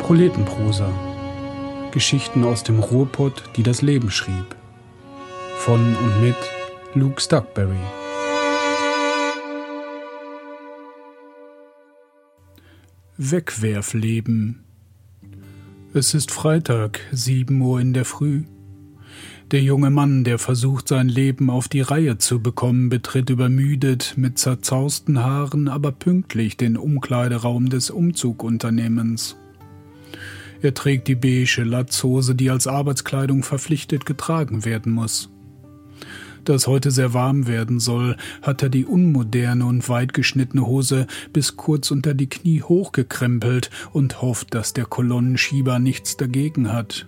Proletenprosa. Geschichten aus dem Ruhrpott, die das Leben schrieb. Von und mit Luke Stuckberry. Wegwerfleben. Es ist Freitag, 7 Uhr in der Früh. Der junge Mann, der versucht, sein Leben auf die Reihe zu bekommen, betritt übermüdet, mit zerzausten Haaren, aber pünktlich den Umkleideraum des Umzugunternehmens. Er trägt die beige Latzhose, die als Arbeitskleidung verpflichtet getragen werden muss. Da es heute sehr warm werden soll, hat er die unmoderne und weit geschnittene Hose bis kurz unter die Knie hochgekrempelt und hofft, dass der Kolonnenschieber nichts dagegen hat.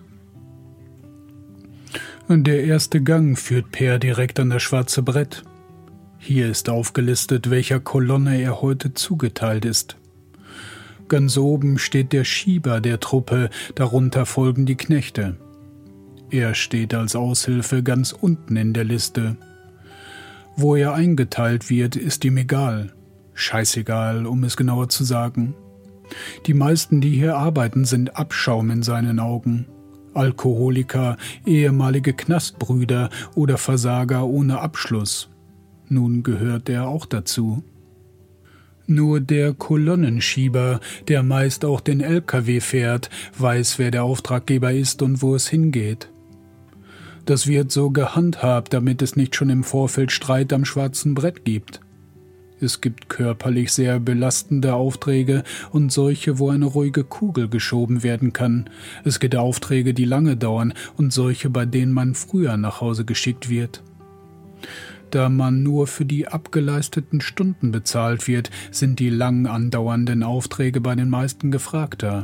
Der erste Gang führt Per direkt an das schwarze Brett. Hier ist aufgelistet, welcher Kolonne er heute zugeteilt ist. Ganz oben steht der Schieber der Truppe, darunter folgen die Knechte. Er steht als Aushilfe ganz unten in der Liste. Wo er eingeteilt wird, ist ihm egal. Scheißegal, um es genauer zu sagen. Die meisten, die hier arbeiten, sind Abschaum in seinen Augen. Alkoholiker, ehemalige Knastbrüder oder Versager ohne Abschluss. Nun gehört er auch dazu. Nur der Kolonnenschieber, der meist auch den LKW fährt, weiß, wer der Auftraggeber ist und wo es hingeht. Das wird so gehandhabt, damit es nicht schon im Vorfeld Streit am schwarzen Brett gibt. Es gibt körperlich sehr belastende Aufträge und solche, wo eine ruhige Kugel geschoben werden kann. Es gibt Aufträge, die lange dauern und solche, bei denen man früher nach Hause geschickt wird. Da man nur für die abgeleisteten Stunden bezahlt wird, sind die lang andauernden Aufträge bei den meisten gefragter.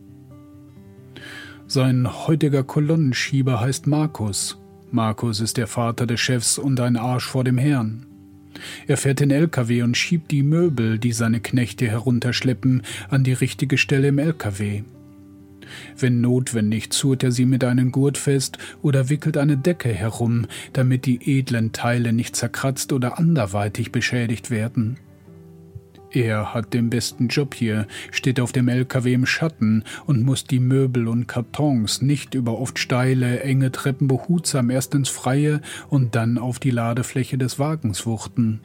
Sein heutiger Kolonnenschieber heißt Markus. Markus ist der Vater des Chefs und ein Arsch vor dem Herrn. Er fährt den LKW und schiebt die Möbel, die seine Knechte herunterschleppen, an die richtige Stelle im LKW. Wenn notwendig, zurrt er sie mit einem Gurt fest oder wickelt eine Decke herum, damit die edlen Teile nicht zerkratzt oder anderweitig beschädigt werden. Er hat den besten Job hier, steht auf dem LKW im Schatten und muss die Möbel und Kartons nicht über oft steile, enge Treppen behutsam erst ins Freie und dann auf die Ladefläche des Wagens wuchten.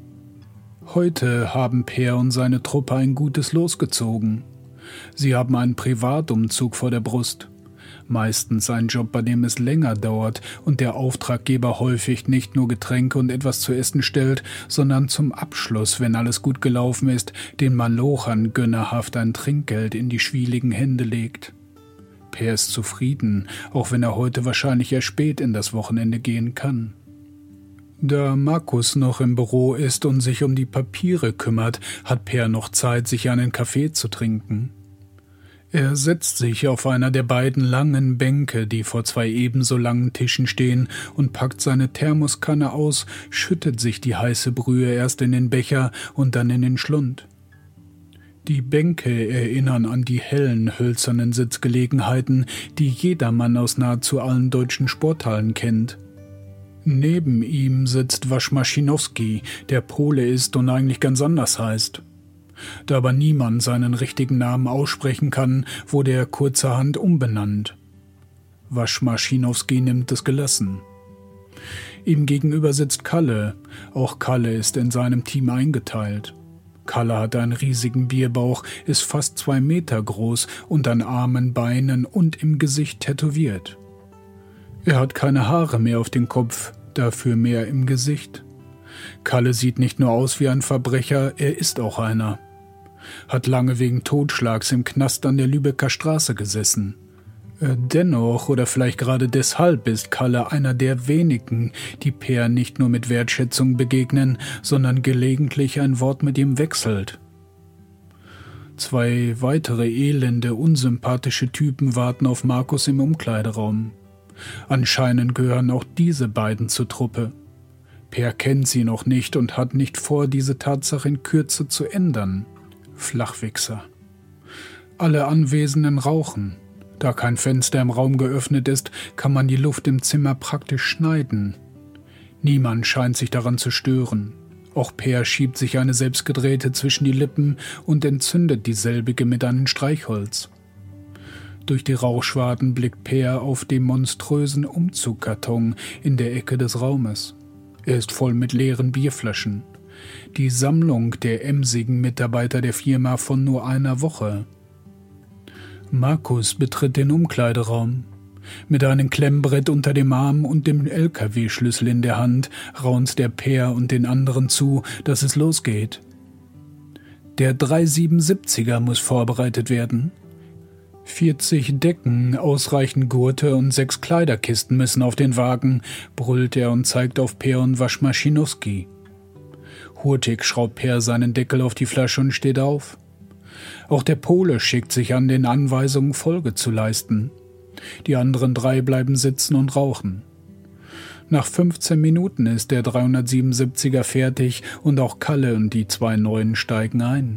Heute haben Per und seine Truppe ein gutes Los gezogen. Sie haben einen Privatumzug vor der Brust. Meistens ein Job, bei dem es länger dauert und der Auftraggeber häufig nicht nur Getränke und etwas zu essen stellt, sondern zum Abschluss, wenn alles gut gelaufen ist, den Malochern gönnerhaft ein Trinkgeld in die schwieligen Hände legt. Per ist zufrieden, auch wenn er heute wahrscheinlich erst spät in das Wochenende gehen kann. Da Markus noch im Büro ist und sich um die Papiere kümmert, hat Per noch Zeit, sich einen Kaffee zu trinken. Er setzt sich auf einer der beiden langen Bänke, die vor 2 ebenso langen Tischen stehen, und packt seine Thermoskanne aus, schüttet sich die heiße Brühe erst in den Becher und dann in den Schlund. Die Bänke erinnern an die hellen, hölzernen Sitzgelegenheiten, die jedermann aus nahezu allen deutschen Sporthallen kennt. Neben ihm sitzt Waschmaschinowski, der Pole ist und eigentlich ganz anders heißt. Da aber niemand seinen richtigen Namen aussprechen kann, wurde er kurzerhand umbenannt. Waschmaschinowski nimmt es gelassen. Ihm gegenüber sitzt Kalle. Auch Kalle ist in seinem Team eingeteilt. Kalle hat einen riesigen Bierbauch, ist fast 2 Meter groß und an Armen, Beinen und im Gesicht tätowiert. Er hat keine Haare mehr auf dem Kopf, dafür mehr im Gesicht. Kalle sieht nicht nur aus wie ein Verbrecher, er ist auch einer. Hat lange wegen Totschlags im Knast an der Lübecker Straße gesessen. Dennoch oder vielleicht gerade deshalb ist Kalle einer der wenigen, die Per nicht nur mit Wertschätzung begegnen, sondern gelegentlich ein Wort mit ihm wechselt. 2 weitere elende, unsympathische Typen warten auf Markus im Umkleideraum. Anscheinend gehören auch diese beiden zur Truppe. Per kennt sie noch nicht und hat nicht vor, diese Tatsache in Kürze zu ändern. Flachwichser. Alle Anwesenden rauchen. Da kein Fenster im Raum geöffnet ist, kann man die Luft im Zimmer praktisch schneiden. Niemand scheint sich daran zu stören. Auch Per schiebt sich eine selbstgedrehte zwischen die Lippen und entzündet dieselbige mit einem Streichholz. durch die Rauchschwaden blickt Peer auf den monströsen Umzugkarton in der Ecke des Raumes. Er ist voll mit leeren Bierflaschen. Die Sammlung der emsigen Mitarbeiter der Firma von nur einer Woche. Markus betritt den Umkleideraum. Mit einem Klemmbrett unter dem Arm und dem LKW-Schlüssel in der Hand raunzt der Peer und den anderen zu, dass es losgeht. Der 377er muss vorbereitet werden. 40 Decken, ausreichend Gurte und 6 Kleiderkisten müssen auf den Wagen, brüllt er und zeigt auf Peer und Waschmaschinowski. Hurtig schraubt Peer seinen Deckel auf die Flasche und steht auf. Auch der Pole schickt sich an, den Anweisungen Folge zu leisten. Die anderen 3 bleiben sitzen und rauchen. Nach 15 Minuten ist der 377er fertig und auch Kalle und die 2 Neuen steigen ein.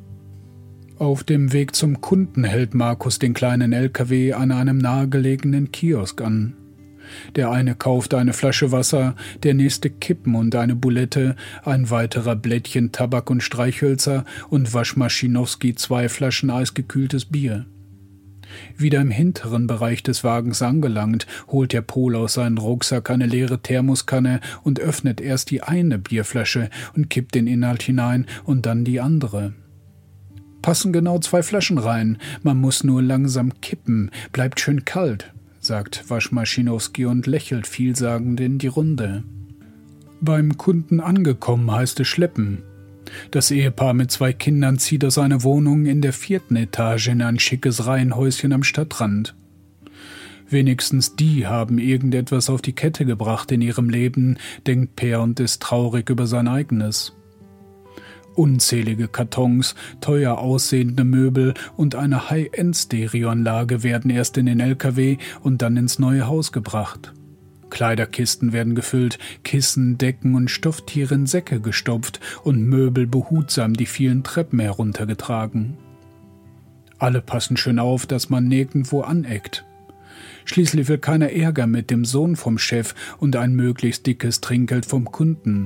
Auf dem Weg zum Kunden hält Markus den kleinen LKW an einem nahegelegenen Kiosk an. Der eine kauft eine Flasche Wasser, der nächste Kippen und eine Bulette, ein weiterer Blättchen Tabak und Streichhölzer und Waschmaschinowski 2 Flaschen eisgekühltes Bier. Wieder im hinteren Bereich des Wagens angelangt, holt der Pole aus seinem Rucksack eine leere Thermoskanne und öffnet erst die eine Bierflasche und kippt den Inhalt hinein und dann die andere. »Passen genau 2 Flaschen rein, man muss nur langsam kippen, bleibt schön kalt«, sagt Waschmaschinowski und lächelt vielsagend in die Runde. Beim Kunden angekommen heißt es schleppen. Das Ehepaar mit 2 Kindern zieht aus einer Wohnung in der 4. Etage in ein schickes Reihenhäuschen am Stadtrand. Wenigstens die haben irgendetwas auf die Kette gebracht in ihrem Leben, denkt Peer und ist traurig über sein eigenes. Unzählige Kartons, teuer aussehende Möbel und eine High-End-Stereoanlage werden erst in den LKW und dann ins neue Haus gebracht. Kleiderkisten werden gefüllt, Kissen, Decken und Stofftiere in Säcke gestopft und Möbel behutsam die vielen Treppen heruntergetragen. Alle passen schön auf, dass man nirgendwo aneckt. Schließlich will keiner Ärger mit dem Sohn vom Chef und ein möglichst dickes Trinkgeld vom Kunden.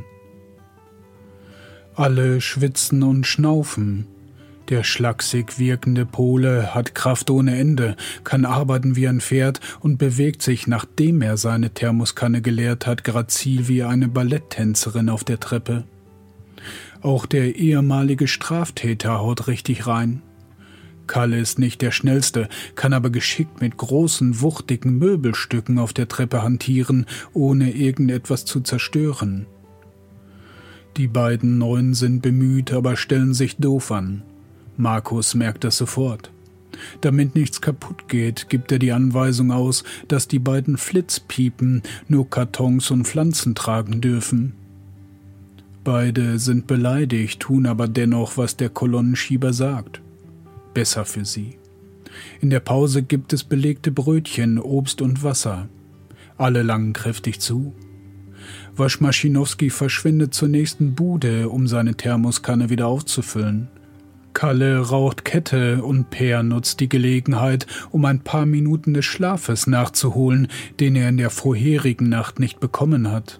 Alle schwitzen und schnaufen. Der schlaksig wirkende Pole hat Kraft ohne Ende, kann arbeiten wie ein Pferd und bewegt sich, nachdem er seine Thermoskanne geleert hat, grazil wie eine Balletttänzerin auf der Treppe. Auch der ehemalige Straftäter haut richtig rein. Kalle ist nicht der Schnellste, kann aber geschickt mit großen, wuchtigen Möbelstücken auf der Treppe hantieren, ohne irgendetwas zu zerstören. Die beiden Neuen sind bemüht, aber stellen sich doof an. Markus merkt das sofort. Damit nichts kaputt geht, gibt er die Anweisung aus, dass die beiden Flitzpiepen nur Kartons und Pflanzen tragen dürfen. Beide sind beleidigt, tun aber dennoch, was der Kolonnenschieber sagt. Besser für sie. In der Pause gibt es belegte Brötchen, Obst und Wasser. Alle langen kräftig zu. Waschmaschinowski verschwindet zur nächsten Bude, um seine Thermoskanne wieder aufzufüllen. Kalle raucht Kette und Peer nutzt die Gelegenheit, um ein paar Minuten des Schlafes nachzuholen, den er in der vorherigen Nacht nicht bekommen hat.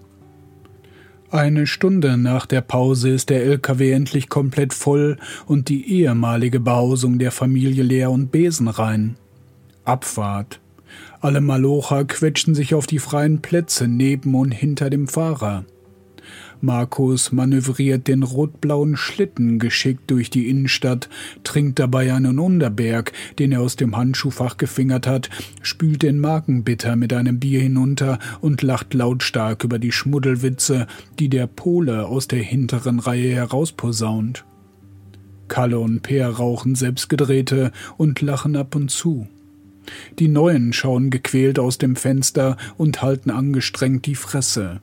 Eine Stunde nach der Pause ist der LKW endlich komplett voll und die ehemalige Behausung der Familie leer und besenrein. Abfahrt. Alle Malocher quetschen sich auf die freien Plätze neben und hinter dem Fahrer. Markus manövriert den rot-blauen Schlitten geschickt durch die Innenstadt, trinkt dabei einen Unterberg, den er aus dem Handschuhfach gefingert hat, spült den Magenbitter mit einem Bier hinunter und lacht lautstark über die Schmuddelwitze, die der Pole aus der hinteren Reihe herausposaunt. Kalle und Peer rauchen selbstgedrehte und lachen ab und zu. Die Neuen schauen gequält aus dem Fenster und halten angestrengt die Fresse.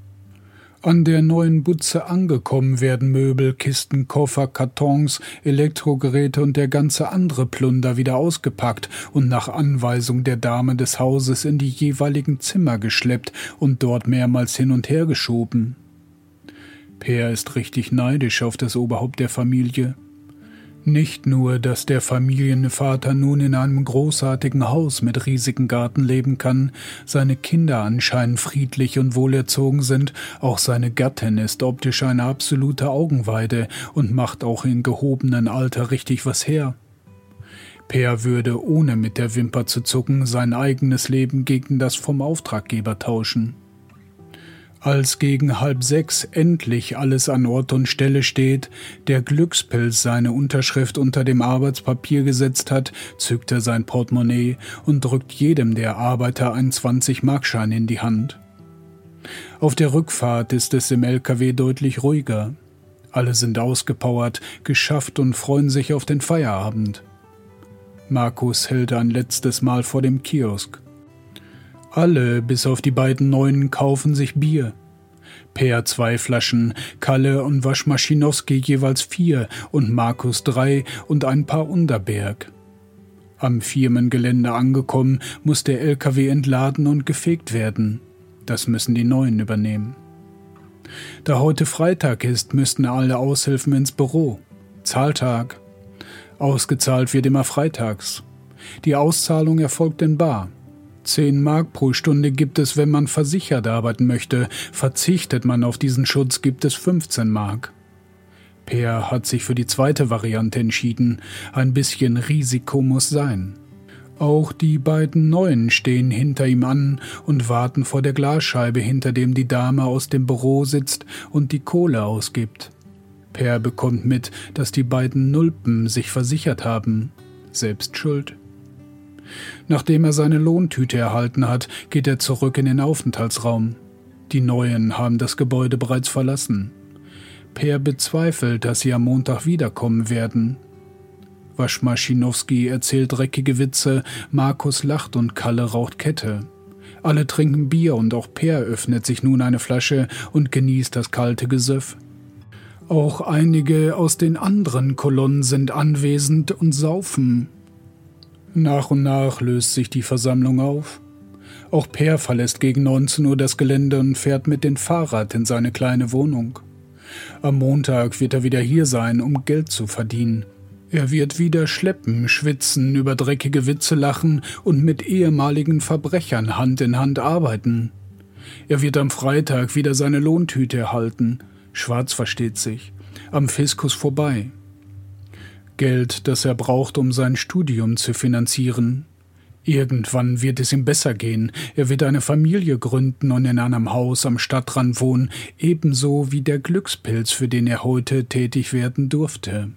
An der neuen Butze angekommen werden Möbel, Kisten, Koffer, Kartons, Elektrogeräte und der ganze andere Plunder wieder ausgepackt und nach Anweisung der Dame des Hauses in die jeweiligen Zimmer geschleppt und dort mehrmals hin und her geschoben. Peer ist richtig neidisch auf das Oberhaupt der Familie. Nicht nur, dass der Familienvater nun in einem großartigen Haus mit riesigem Garten leben kann, seine Kinder anscheinend friedlich und wohlerzogen sind, auch seine Gattin ist optisch eine absolute Augenweide und macht auch in gehobenem Alter richtig was her. Per würde, ohne mit der Wimper zu zucken, sein eigenes Leben gegen das vom Auftraggeber tauschen. Als gegen 5:30 endlich alles an Ort und Stelle steht, der Glückspilz seine Unterschrift unter dem Arbeitspapier gesetzt hat, zückt er sein Portemonnaie und drückt jedem der Arbeiter einen 20-Markschein in die Hand. Auf der Rückfahrt ist es im LKW deutlich ruhiger. Alle sind ausgepowert, geschafft und freuen sich auf den Feierabend. Markus hält ein letztes Mal vor dem Kiosk. Alle, bis auf die beiden Neuen, kaufen sich Bier. Per 2 Flaschen, Kalle und Waschmaschinowski jeweils 4 und Markus 3 und ein paar Unterberg. Am Firmengelände angekommen, muss der LKW entladen und gefegt werden. Das müssen die Neuen übernehmen. Da heute Freitag ist, müssten alle Aushilfen ins Büro. Zahltag. Ausgezahlt wird immer freitags. Die Auszahlung erfolgt in bar. 10 Mark pro Stunde gibt es, wenn man versichert arbeiten möchte. Verzichtet man auf diesen Schutz, gibt es 15 Mark. Per hat sich für die zweite Variante entschieden. Ein bisschen Risiko muss sein. Auch die beiden Neuen stehen hinter ihm an und warten vor der Glasscheibe, hinter dem die Dame aus dem Büro sitzt und die Kohle ausgibt. Per bekommt mit, dass die beiden Nulpen sich versichert haben. Selbst schuld. Nachdem er seine Lohntüte erhalten hat, geht er zurück in den Aufenthaltsraum. Die Neuen haben das Gebäude bereits verlassen. Per bezweifelt, dass sie am Montag wiederkommen werden. Waschmaschinowski erzählt dreckige Witze, Markus lacht und Kalle raucht Kette. Alle trinken Bier und auch Per öffnet sich nun eine Flasche und genießt das kalte Gesöff. Auch einige aus den anderen Kolonnen sind anwesend und saufen. Nach und nach löst sich die Versammlung auf. Auch Per verlässt gegen 19 Uhr das Gelände und fährt mit dem Fahrrad in seine kleine Wohnung. Am Montag wird er wieder hier sein, um Geld zu verdienen. Er wird wieder schleppen, schwitzen, über dreckige Witze lachen und mit ehemaligen Verbrechern Hand in Hand arbeiten. Er wird am Freitag wieder seine Lohntüte erhalten. Schwarz versteht sich. Am Fiskus vorbei. Geld, das er braucht, um sein Studium zu finanzieren. Irgendwann wird es ihm besser gehen. Er wird eine Familie gründen und in einem Haus am Stadtrand wohnen, ebenso wie der Glückspilz, für den er heute tätig werden durfte.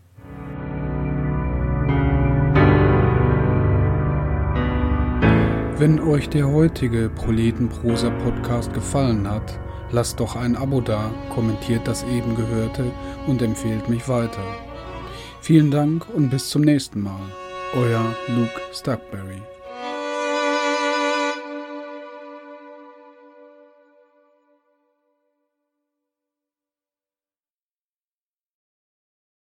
Wenn euch der heutige Proletenprosa-Podcast gefallen hat, lasst doch ein Abo da, kommentiert das eben Gehörte und empfehlt mich weiter. Vielen Dank und bis zum nächsten Mal. Euer Luke Stuckberry.